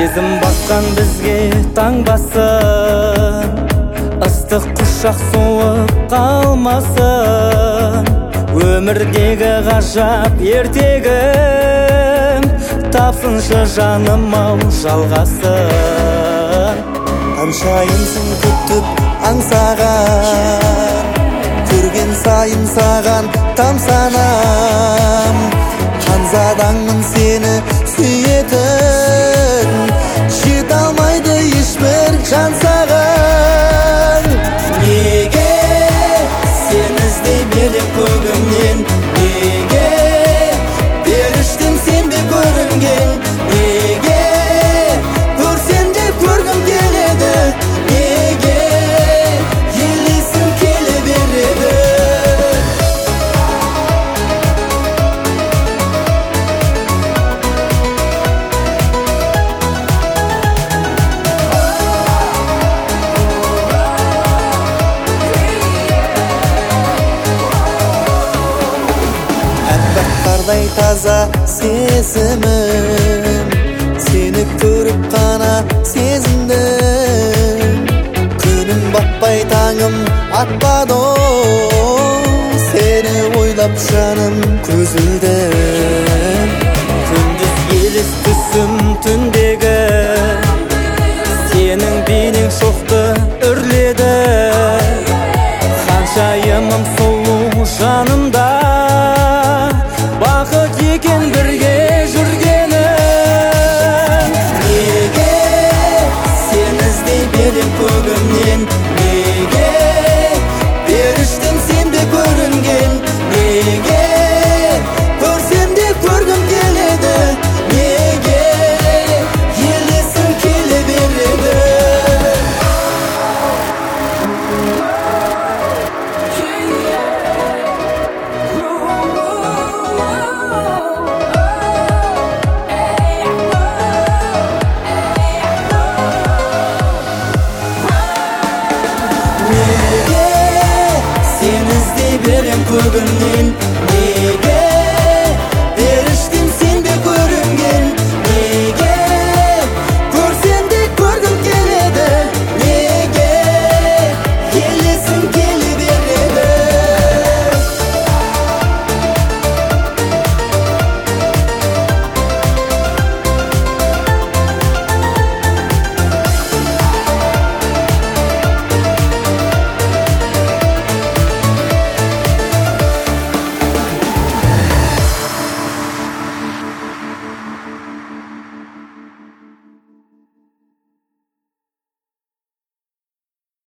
Сезім басқан бізге таң басын, ыстық құшақ суып қалмасын. Өмірдегі ғажап ертегім, тапсыншы жаным ау жалғасын. Қаншайымсың күтіп аңсаған, көрген сайын саған тамсанам. Ханзадаңмын сені сүйетін, жете алмайды ешбір жан саған. Неге сен іздей берем көгімнен, неге періштем сен де көрінген, неге көрсем де көргім келеді, неге елесім келе береді. Қардай таза сезімім, сені көріп қана сезіндім. Күнім батпай таңым атпады, сені ойлап жаным көзілдім. Күндіз елес түсім түндегі, сенің бейнең шоқты үрледі.